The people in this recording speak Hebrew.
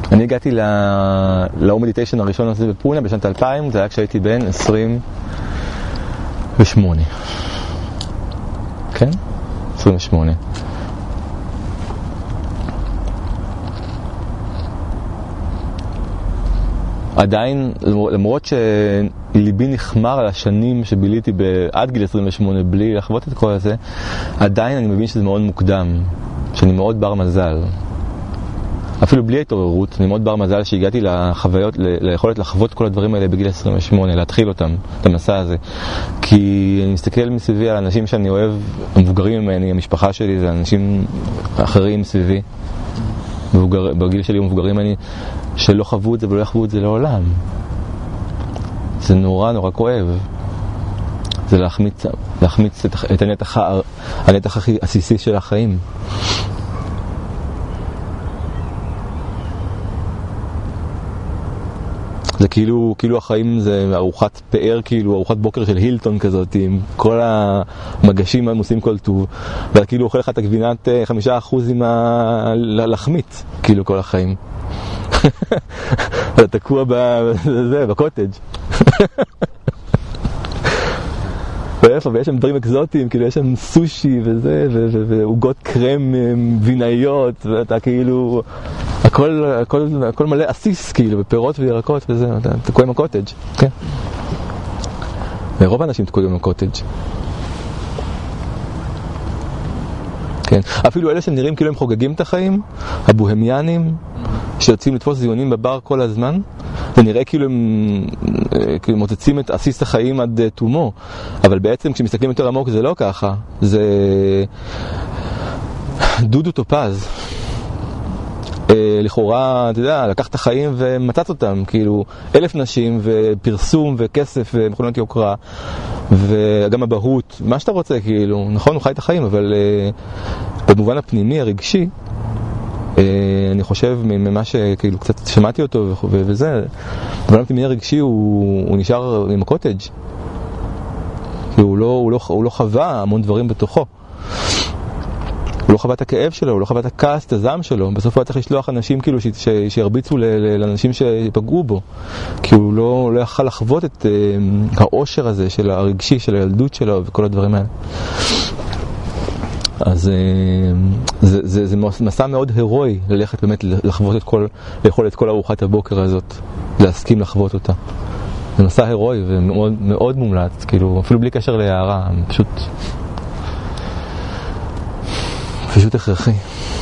אני הגעתי לאו-מדיטיישן הראשון הזה בפונה בשנת 2000, זה היה כשהייתי בן 28. כן? 28. עדיין, למרות שליבי נחמר על השנים שביליתי עד גיל 28 בלי לחוות את כל הזה, עדיין אני מבין שזה מאוד מוקדם, שאני מאוד בר מזל. אפילו בלי התעוררות, אני מאוד בר מזל שהגעתי לחוויות, ליכולת לחוות כל הדברים האלה בגיל 28, להתחיל אותם, את המסע הזה. כי אני מסתכל מסביבי על אנשים שאני אוהב, המבוגרים ממני, המשפחה שלי, זה אנשים אחרים מסביבי. בגיל שלי המבוגרים ממני, שלא חוו את זה ולא יחוו את זה לעולם. זה נורא נורא כואב. זה להחמיץ את הנתח הכי עסיסי של החיים. זה כאילו החיים זה ארוחת פאר, כאילו ארוחת בוקר של הילטון כזאת, עם כל המגשים עושים כל טוב, ואתה כאילו אוכל לך את הגבינת 5% עם להחמיץ, כאילו כל החיים. אתה תקוע בקוטג'. ואיפה, ויש שם דברים אקזוטיים, כאילו יש שם סושי וזה, ועוגות קרם וינאיות, ואתה כאילו, הכל מלא אסיס, כאילו, בפירות וירקות וזה, אתה תקוע עם הקוטג', כן. ורוב האנשים תקועים עם הקוטג'. כן. אפילו אלה שנראים כאילו הם חוגגים את החיים, הבוהמיאנים, שיוצאים לתפוס זיונים בבר כל הזמן, זה נראה כאילו הם מוצצים את עסיס החיים עד תומו, אבל בעצם כשמסתכלים יותר עמוק זה לא ככה, זה דודו טופז. לכאורה, אתה יודע, לקח את החיים ומצץ אותם, כאילו 1,000 נשים ופרסום וכסף ומכונות יוקרה וגם הבהות, מה שאתה רוצה, כאילו, נכון, הוא חי את החיים, אבל במובן הפנימי, הרגשי, אני חושב ממה שכאילו קצת שמעתי אותו וזה, במובן הפנימי הרגשי הוא נשאר עם הקוטג', כי הוא לא חווה המון דברים בתוכו. הוא לא חווה את הכאב שלו, הוא לא חווה את הכעס, את הזעם שלו. בסוף הוא היה צריך לשלוח אנשים כאילו שירביצו לאנשים שפגעו בו. כי הוא לא יכל לחוות את העושר הזה של הרגשי, של הילדות שלו וכל הדברים האלה. אז זה מסע מאוד הירואי ללכת באמת לחוות לאכול את כל ארוחת הבוקר הזאת, להסכים לחוות אותה. זה מסע הירואי ומאוד מאוד מומלץ, כאילו אפילו בלי קשר להערה, פשוט הכרחי.